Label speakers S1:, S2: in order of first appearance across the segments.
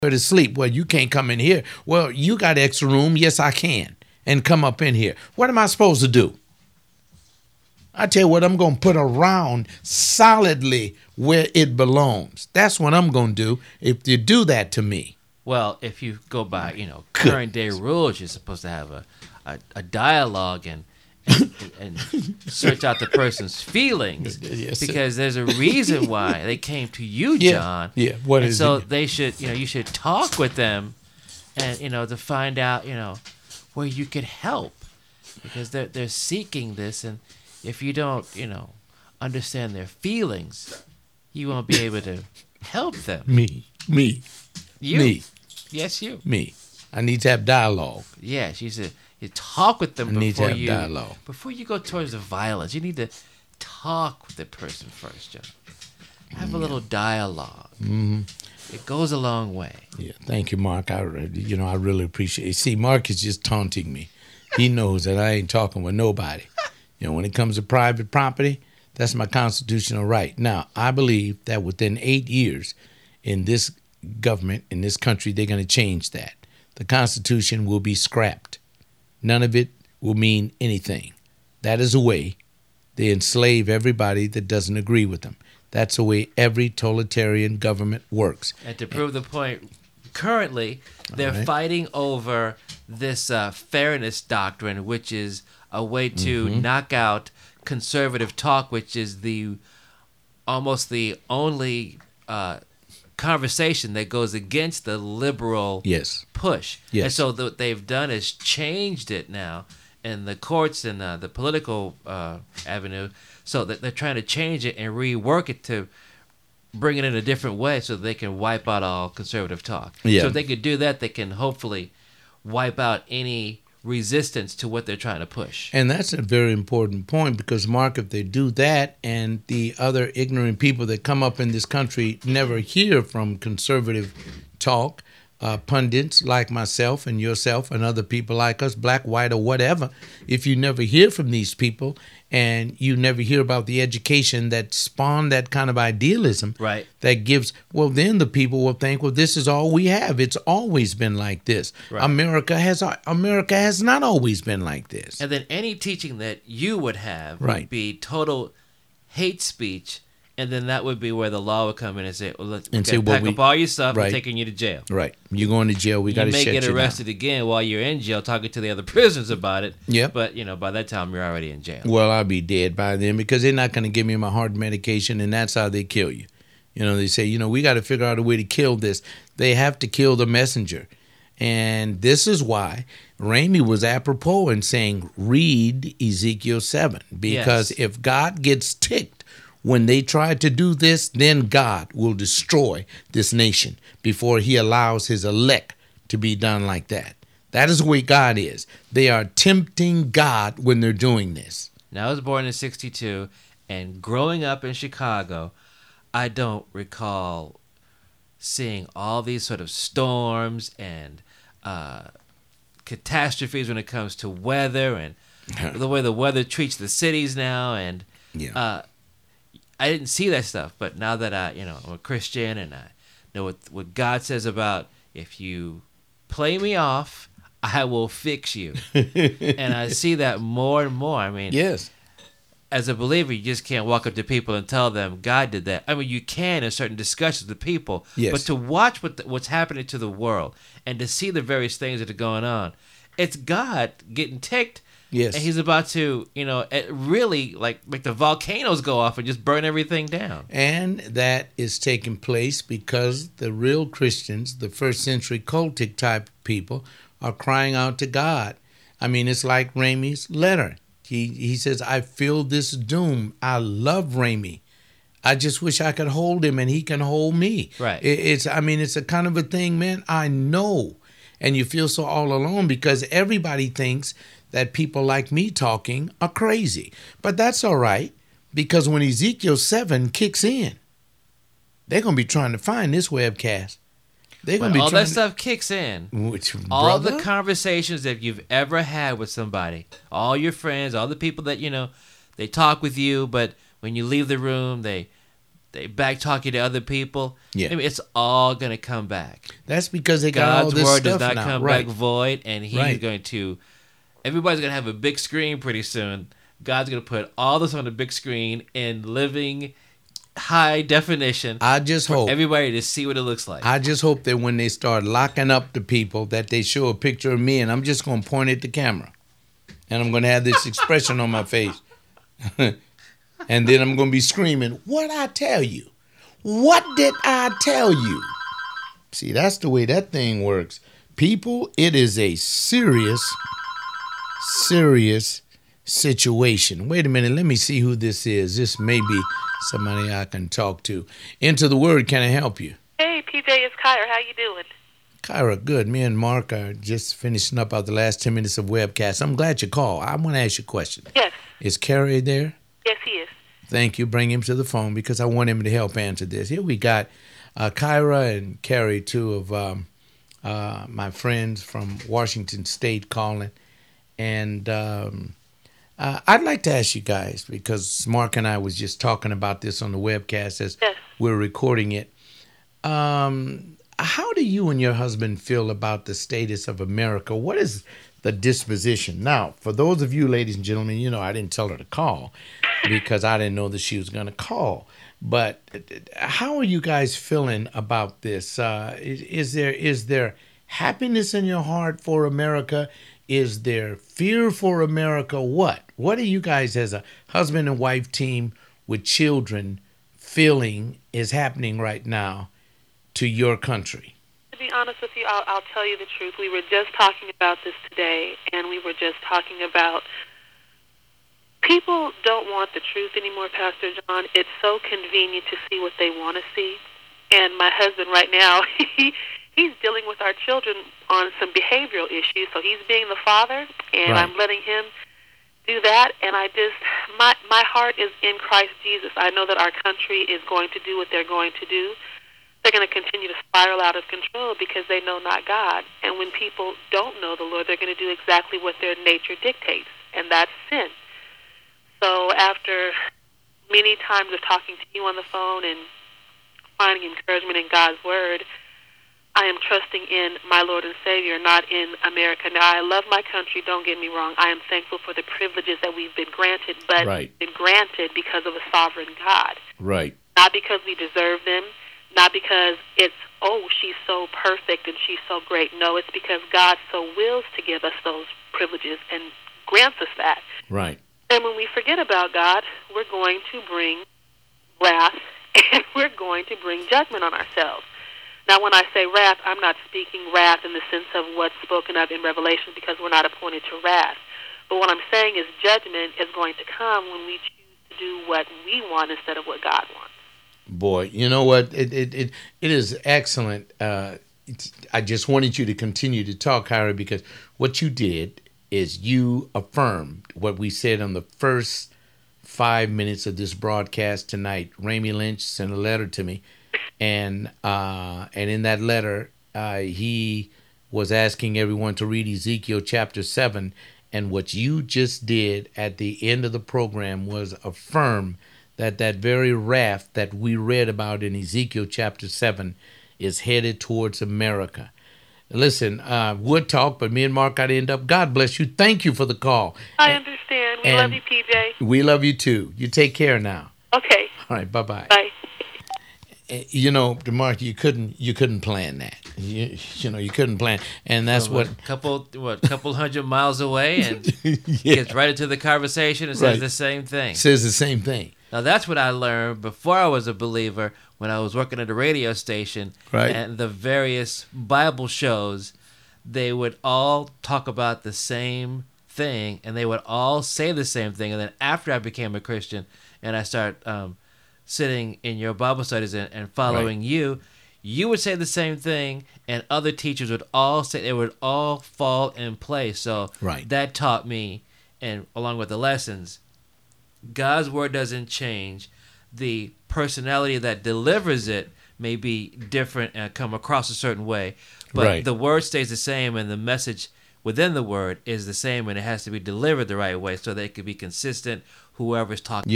S1: to sleep. Well, you can't come in here. Well, you got extra room. Yes, I can. And come up in here. What am I supposed to do? I tell you what, I'm going to put around solidly where it belongs. That's what I'm going to do if you do that to me.
S2: Well, if you go by, current day rules, you're supposed to have a dialogue and search out the person's feelings,
S1: Yes,
S2: because there's a reason why they came to you, John.
S1: Yeah. What
S2: and
S1: is
S2: so
S1: it?
S2: they should, you should talk with them, and to find out, where you could help, because they're seeking this, and if you don't, understand their feelings, you won't be able to help them.
S1: Me.
S2: You.
S1: Me.
S2: Yes, you.
S1: Me. I need to have dialogue.
S2: Yes, you talk with them before
S1: dialogue.
S2: Before you go towards the violence. You need to talk with the person first, John. Have a little dialogue. Mm-hmm. It goes a long way.
S1: Yeah, thank you, Mark. I really appreciate it. See, Mark is just taunting me. He knows that I ain't talking with nobody. When it comes to private property, that's my constitutional right. Now, I believe that within 8 years in this government, in this country, they're going to change that. The Constitution will be scrapped. None of it will mean anything. That is a way they enslave everybody that doesn't agree with them. That's the way every totalitarian government works.
S2: And to prove the point, currently they're fighting over this fairness doctrine, which is a way to knock out conservative talk, which is almost the only conversation that goes against the liberal push.
S1: Yes.
S2: And so what they've done is changed it now in the courts and the political avenue, so that they're trying to change it and rework it to bring it in a different way so they can wipe out all conservative talk.
S1: Yeah.
S2: So if they could do that, they can hopefully wipe out any resistance to what they're trying to push.
S1: And that's a very important point, because, Mark, if they do that and the other ignorant people that come up in this country never hear from conservative talk, pundits like myself and yourself and other people like us, black, white, or whatever, if you never hear from these people and you never hear about the education that spawned that kind of idealism,
S2: right,
S1: that gives, well, then the people will think, well, this is all we have. It's always been like this.
S2: Right.
S1: America has not always been like this.
S2: And then any teaching that you would have
S1: Right.
S2: would be total hate speech. And then that would be where the law would come in and say, well, let's pack up all your stuff and taking you to jail.
S1: Right. You're going to jail. We got to shut you down.
S2: You may get arrested again while you're in jail, talking to the other prisoners about it.
S1: Yeah.
S2: But, by that time, you're already in jail.
S1: Well, I'll be dead by then, because they're not going to give me my heart medication, and that's how they kill you. They say, we got to figure out a way to kill this. They have to kill the messenger. And this is why Ramey was apropos in saying, read Ezekiel 7. Because if God gets ticked when they try to do this, then God will destroy this nation before he allows his elect to be done like that. That is the way God is. They are tempting God when they're doing this.
S2: Now, I was born in 1962, and growing up in Chicago, I don't recall seeing all these sort of storms and catastrophes when it comes to weather and the way the weather treats the cities now. And I didn't see that stuff, but now that I'm a Christian and I know what God says about, if you play me off, I will fix you. And I see that more and more. I mean,
S1: yes,
S2: as a believer, you just can't walk up to people and tell them God did that. I mean, you can in certain discussions with people, but to watch what's happening to the world and to see the various things that are going on, it's God getting ticked.
S1: Yes.
S2: And he's about to, really make the volcanoes go off and just burn everything down.
S1: And that is taking place because the real Christians, the first century cultic type people, are crying out to God. I mean, it's like Ramey's letter. He says, I feel this doom. I love Ramey. I just wish I could hold him and he can hold me.
S2: Right.
S1: It's a kind of a thing, man. I know. And you feel so all alone because everybody thinks that people like me talking are crazy. But that's all right, because when Ezekiel 7 kicks in, they're going to be trying to find this webcast. They're going to be
S2: all that stuff kicks in. All the conversations that you've ever had with somebody, all your friends, all the people that, they talk with you, but when you leave the room, they they back talking to other people.
S1: Yeah.
S2: I mean, it's all going to come back.
S1: That's because they got all
S2: God's
S1: this
S2: word
S1: stuff
S2: does not
S1: now.
S2: come
S1: Right.
S2: back void, and He's
S1: Right.
S2: going to. Everybody's going to have a big screen pretty soon. God's going to put all this on the big screen in living, high definition.
S1: I just hope
S2: Everybody to see what it looks like.
S1: I just hope that when they start locking up the people, that they show a picture of me, and I'm just going to point at the camera, and I'm going to have this expression on my face, and then I'm going to be screaming, "What I tell you? What did I tell you?" See, that's the way that thing works, people. It is a serious situation. Wait a minute, let me see who this is. This may be somebody I can talk to. Into the Word, can I help you?
S3: Hey, PJ, it's Kyra. How you doing?
S1: Kyra, good. Me and Mark are just finishing up out the last 10 minutes of webcast. I'm glad you called. I want to ask you a question.
S3: Yes.
S1: Is Kerry there?
S3: Yes, he is.
S1: Thank you. Bring him to the phone because I want him to help answer this. Here we got Kyra and Kerry, two of my friends from Washington State calling. And I'd like to ask you guys, because Mark and I was just talking about this on the webcast as
S3: Yes.
S1: we're recording it. How do you and your husband feel about the status of America? What is the disposition? Now, for those of you, ladies and gentlemen, you know I didn't tell her to call because I didn't know that she was going to call. But how are you guys feeling about this? Is there happiness in your heart for America? Is there fear for America? What are you guys as a husband and wife team with children feeling is happening right now to your country?
S3: To be honest with you, I'll tell you the truth. We were just talking about this today, and we were just talking about people don't want the truth anymore, Pastor John. It's so convenient to see what they want to see. And my husband right now, he's dealing with our children on some behavioral issues. So he's being the father, and
S1: Right.
S3: I'm letting him do that. And my heart is in Christ Jesus. I know that our country is going to do what they're going to do. They're going to continue to spiral out of control because they know not God. And when people don't know the Lord, they're going to do exactly what their nature dictates, and that's sin. So after many times of talking to you on the phone and finding encouragement in God's Word, I am trusting in my Lord and Savior, not in America. Now, I love my country, don't get me wrong. I am thankful for the privileges that we've been granted, but
S1: Right.
S3: been granted because of a sovereign God.
S1: Right.
S3: Not because we deserve them, not because it's, oh, she's so perfect and she's so great. No, it's because God so wills to give us those privileges and grants us that.
S1: Right.
S3: And when we forget about God, we're going to bring wrath and we're going to bring judgment on ourselves. Now, when I say wrath, I'm not speaking wrath in the sense of what's spoken of in Revelation because we're not appointed to wrath. But what I'm saying is judgment is going to come when we choose to do what we want instead of what God wants.
S1: Boy, you know what? It is excellent. I just wanted you to continue to talk, Kyra, because what you did is you affirmed what we said on the first 5 minutes of this broadcast tonight. Ramey Lynch sent a letter to me, and in that letter, he was asking everyone to read Ezekiel chapter 7, and what you just did at the end of the program was affirm that very wrath that we read about in Ezekiel chapter 7 is headed towards America. Listen, would talk, but me and Mark got to end up. God bless you. Thank you for the call.
S3: I understand. We love you, PJ.
S1: We love you too. You take care now.
S3: Okay.
S1: All right, bye-bye.
S3: Bye.
S1: You know, Mark, you couldn't plan that. You know, you couldn't plan, and that's
S2: So couple hundred miles away, and
S1: yeah,
S2: gets right into the conversation and says
S1: Right.
S2: the same thing.
S1: says the same thing.
S2: Now that's what I learned before I was a believer when I was working at a radio station.
S1: Right.
S2: And the various Bible shows, they would all talk about the same thing, and they would all say the same thing. And then after I became a Christian and I started sitting in your Bible studies and following you would say the same thing, and other teachers would all say, it would all fall in place. So
S1: Right.
S2: that taught me, and along with the lessons, God's word doesn't change. The personality that delivers it may be different and come across a certain way, but
S1: Right.
S2: the word stays the same, and the message within the word is the same, and it has to be delivered the right way so that it can be consistent, whoever's talking.
S1: Yeah.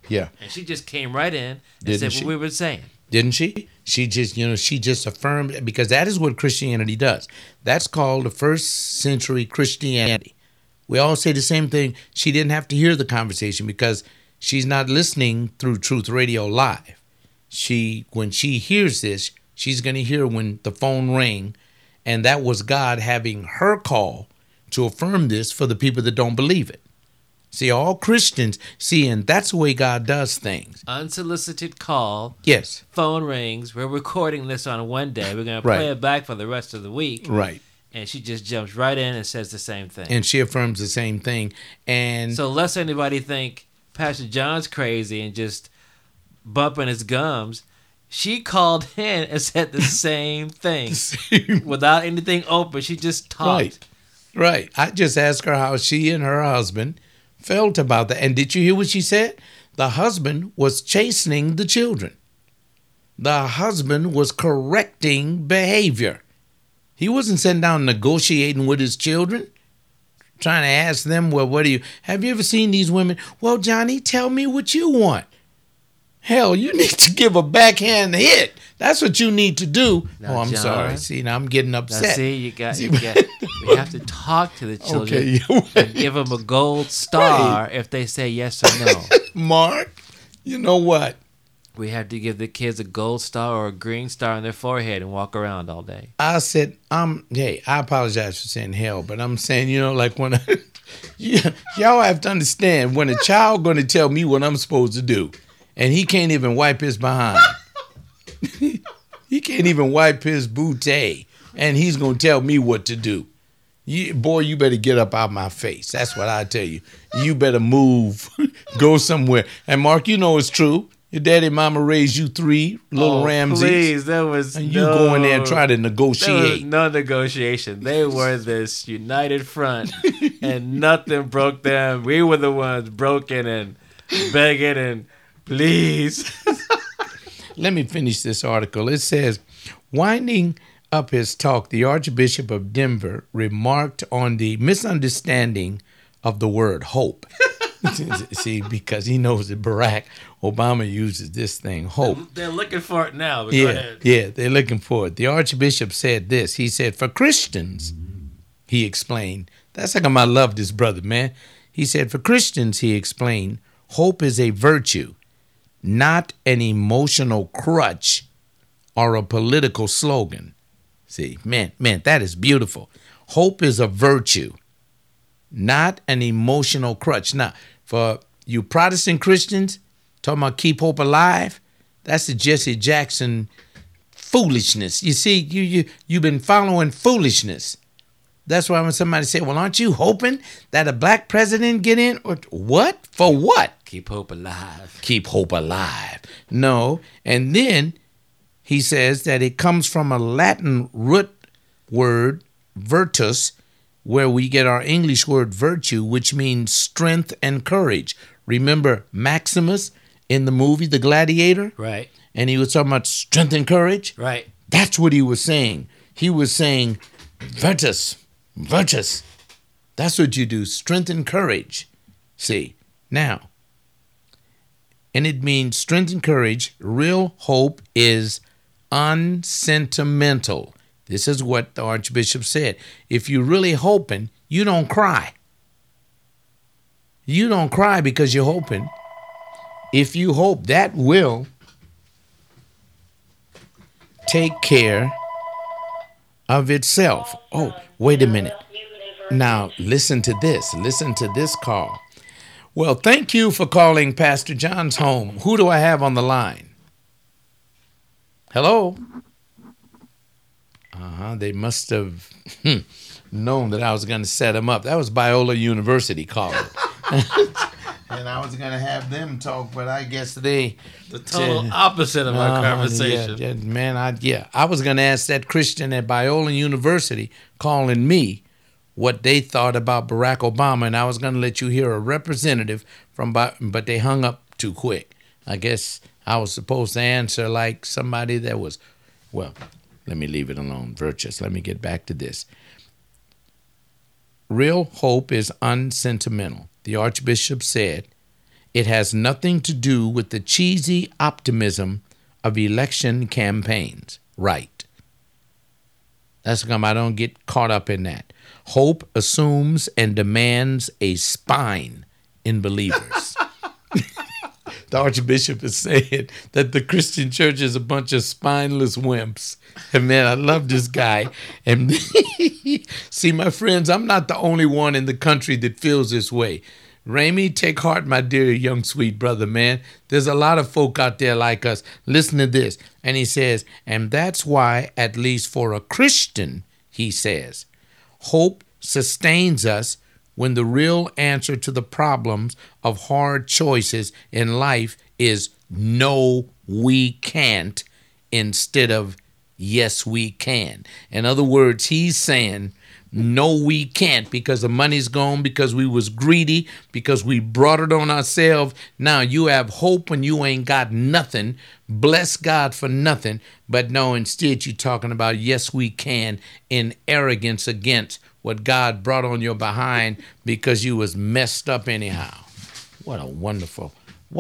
S1: Yeah.
S2: And she just came right in and said what we were saying.
S1: Didn't she? She just affirmed, because that is what Christianity does. That's called the first century Christianity. We all say the same thing. She didn't have to hear the conversation because she's not listening through Truth Radio Live. When she hears this, she's going to hear when the phone rang, and that was God having her call to affirm this for the people that don't believe it. See, all Christians, and that's the way God does things.
S2: Unsolicited call.
S1: Yes.
S2: Phone rings. We're recording this on one day. We're going to play it back for the rest of the week.
S1: Right.
S2: And she just jumps right in and says the same thing.
S1: And she affirms the same thing. And
S2: so lest anybody think Pastor John's crazy and just bumping his gums, she called in and said the same thing. Without anything open. She just talked.
S1: Right. I just asked her how she and her husband felt about that. And did you hear what she said? The husband was chastening the children. The husband was correcting behavior. He wasn't sitting down negotiating with his children, trying to ask them, well, have you ever seen these women? Well, Johnny, tell me what you want. Hell, you need to give a backhand hit. That's what you need to do.
S2: Now,
S1: I'm
S2: John,
S1: sorry. See, now I'm getting upset.
S2: Now, see, we have to talk to the children and give them a gold star if they say yes or no.
S1: Mark, you know what?
S2: We have to give the kids a gold star or a green star on their forehead and walk around all day.
S1: I said, hey, I apologize for saying hell, but I'm saying, like when y'all have to understand, when a child going to tell me what I'm supposed to do, and he can't even wipe his behind. He can't even wipe his bootay, and he's going to tell me what to do. Boy, you better get up out my face. That's what I tell you. You better move, go somewhere. And Mark, it's true. Your daddy and mama raised you 3 little Ramses.
S2: Please, there was
S1: and you go in there and try to negotiate.
S2: There was no negotiation. They were this united front, and nothing broke them. We were the ones broken and begging and please.
S1: Let me finish this article. It says, winding up his talk, the Archbishop of Denver remarked on the misunderstanding of the word hope. See, because he knows that Barack Obama uses this thing, hope.
S2: They're looking for it now. But
S1: go
S2: ahead.
S1: Yeah, they're looking for it. The Archbishop said this. He said, for Christians, he explained, that's how come I love this brother, man. He said, for Christians, he explained, hope is a virtue, not an emotional crutch or a political slogan. See, man, that is beautiful. Hope is a virtue, not an emotional crutch. Now, for you Protestant Christians, talking about keep hope alive, that's the Jesse Jackson foolishness. You see, you've been following foolishness. That's why when somebody say, well, aren't you hoping that a black president get in? Or what? For what?
S2: Keep hope alive.
S1: Keep hope alive. No. And then he says that it comes from a Latin root word, virtus, where we get our English word virtue, which means strength and courage. Remember Maximus in the movie The Gladiator?
S2: Right.
S1: And he was talking about strength and courage?
S2: Right.
S1: That's what he was saying. He was saying virtus. Virtus. That's what you do. Strength and courage. See, now, and it means strength and courage. Real hope is unsentimental. This is what the Archbishop said. If you're really hoping, you don't cry. You don't cry because you're hoping. If you hope, that will take care of itself. Oh, wait a minute. Now, listen to this. Listen to this call. Well, thank you for calling Pastor John's home. Who do I have on the line? Hello? They must have known that I was going to set them up. That was Biola University calling. And I was going to have them talk, but I guess they...
S2: The total opposite of our conversation.
S1: I was going to ask that Christian at Biola University calling me what they thought about Barack Obama, and I was going to let you hear a representative but they hung up too quick. I guess I was supposed to answer like somebody that was, well, let me leave it alone, virtuous. Let me get back to this. Real hope is unsentimental. The Archbishop said It has nothing to do with the cheesy optimism of election campaigns. Right. That's how come I don't get caught up in that. Hope assumes and demands a spine in believers. The Archbishop is saying that the Christian church is a bunch of spineless wimps. And man, I love this guy. And see, my friends, I'm not the only one in the country that feels this way. Ramey, take heart, my dear young sweet brother, man. There's a lot of folk out there like us. Listen to this. And he says, and that's why, at least for a Christian, he says, hope sustains us when the real answer to the problems of hard choices in life is no, we can't, instead of yes, we can. In other words, he's saying, no, we can't, because the money's gone, because we was greedy, because we brought it on ourselves. Now you have hope when you ain't got nothing. Bless God for nothing. But no, instead you're talking about yes, we can, in arrogance against what God brought on your behind because you was messed up anyhow. What a wonderful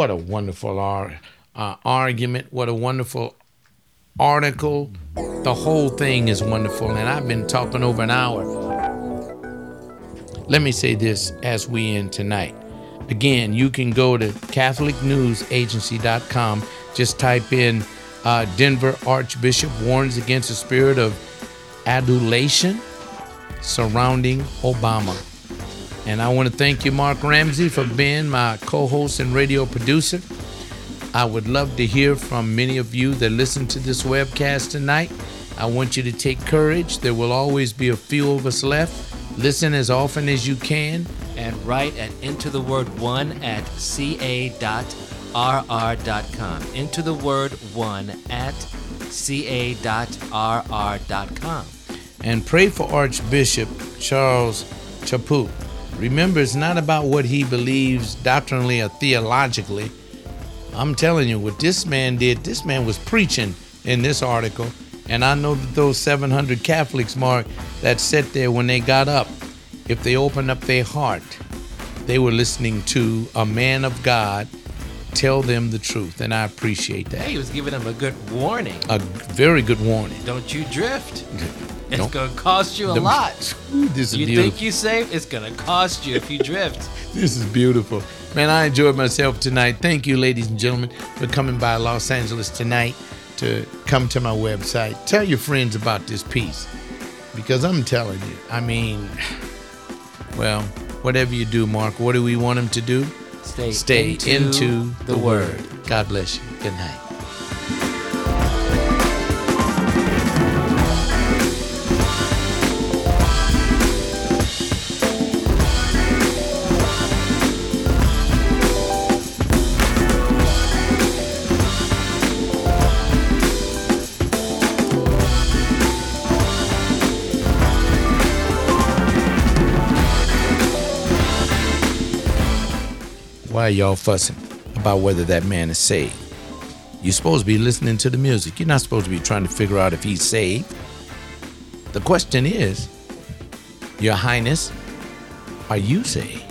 S1: argument. What a wonderful article. The whole thing is wonderful, and I've been talking over an hour. Let me say this as we end tonight. Again, you can go to CatholicNewsAgency.com. Just type in Denver Archbishop warns against the spirit of adulation surrounding Obama. And I want to thank you, Mark Ramsey, for being my co-host and radio producer. I would love to hear from many of you that listen to this webcast tonight. I want you to take courage. There will always be a few of us left. Listen as often as you can.
S2: And write at intotheword1 at ca.rr.com. Into the word one at ca.rr.com.
S1: And pray for Archbishop Charles Chaput. Remember, it's not about what he believes doctrinally or theologically. I'm telling you, what this man did, this man was preaching in this article. And I know that those 700 Catholics, Mark, that sat there when they got up, if they opened up their heart, they were listening to a man of God tell them the truth. And I appreciate that.
S2: Hey, he was giving them a good warning.
S1: A very good warning.
S2: Don't you drift. It's going to cost you a lot.
S1: This is
S2: you
S1: beautiful.
S2: think you saved? It's going to cost you if you drift.
S1: This is beautiful. Man, I enjoyed myself tonight. Thank you, ladies and gentlemen, for coming by Los Angeles tonight to come to my website. Tell your friends about this piece, because I'm telling you, I mean, well, whatever you do, Mark, what do we want them to do? Stay into the Word. God bless you. Good night. Why are y'all fussing about whether that man is saved? You're supposed to be listening to the music. You're not supposed to be trying to figure out if he's saved. The question is, Your Highness, are you saved?